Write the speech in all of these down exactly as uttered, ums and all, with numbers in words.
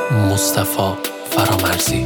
مصطفی فرامرزی.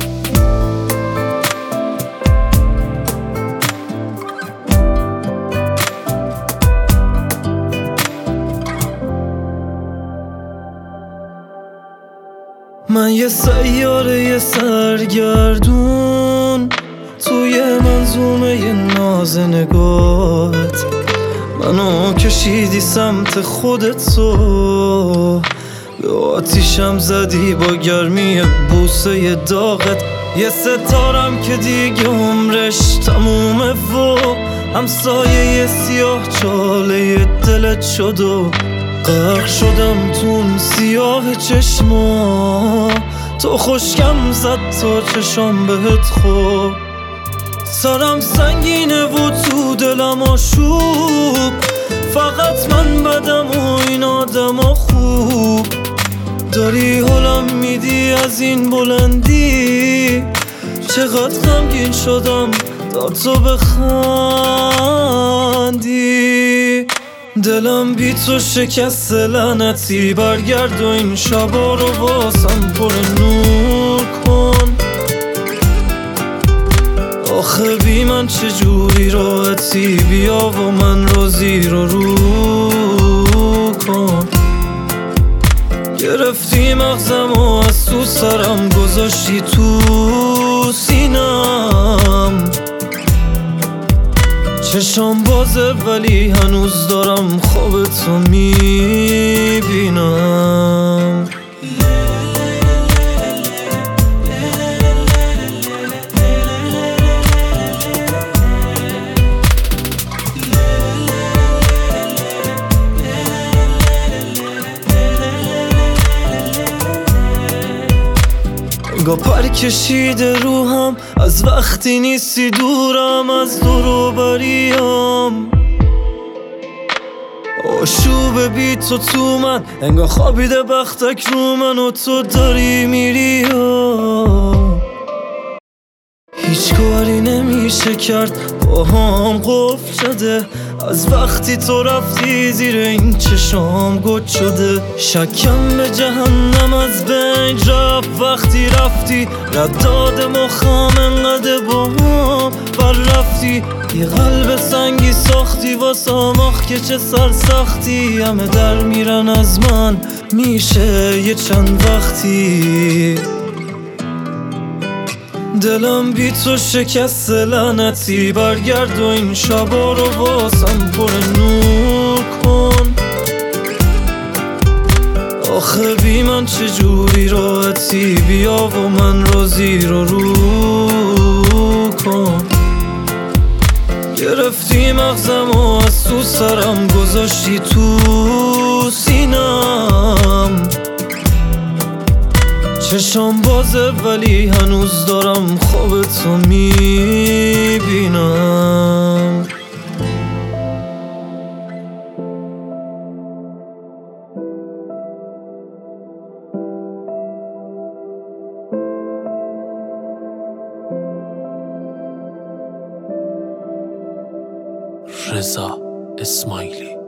من یه سیاره سرگردون توی منظومه ناز نگاهت، منو کشیدی سمت خودت و به آتیشم زدی با گرمی بوسه داغت. یه ستارم که دیگه عمرش تمومه و همسایه یه سیاه چاله دلت شد و غرق شدم تون سیاه چشما. تو خشکم زد تا چشام بهت خوب، سرم سنگینه و تو دلم آشوب. فقط من بدم و این آدم خوب، داری حالم میدی از این بلندی. چقدر غمگین شدم تا تو بخندی. دلم بی تو شکست لعنتی، برگرد و این شبا رو واسم پر نور کن. آخه بی من چجوری راحتی، بیا و من رو زیر و رو کن. گرفتی مغزم و از تو سرم گذاشتی تو سینم. چشام بازه ولی هنوز دارم خوابتو میبینم. انگار پر کشیده روحم از وقتی نیستی دورم از دور و بریام. آشوب بی تو تو من انگار خوابیده بختک رو من و تو داری میری. هیچ کاری نمیشه کرد با هم قفل شده، از وقتی تو رفتی زیر این چشام گد شده. شکم به جهنم از بین رفت وقتی رفتی، رداد مخم انقدر با هم بر رفتی. یه قلب سنگی ساختی واسم، آخ که چه سرسختی. همه در میرن از من میشه یه چند وقتی. دلم بی تو شکست لعنتی، برگرد و این شبا رو واسم پر نور کن. آخه بی من چجوری راحتی، بیا و من رو زیر و رو کن. گرفتی مغزم و از تو سرم گذاشتی تو سینم. چشام بازه ولی هنوز دارم خوابتو میبینم. رضا اسماعیلی.